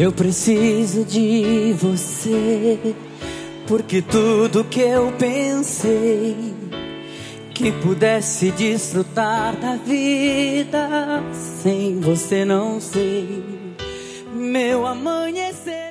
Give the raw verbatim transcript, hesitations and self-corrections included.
Eu preciso de você, porque tudo que eu pensei que pudesse desfrutar da vida, sem você não sei. Meu amanhecer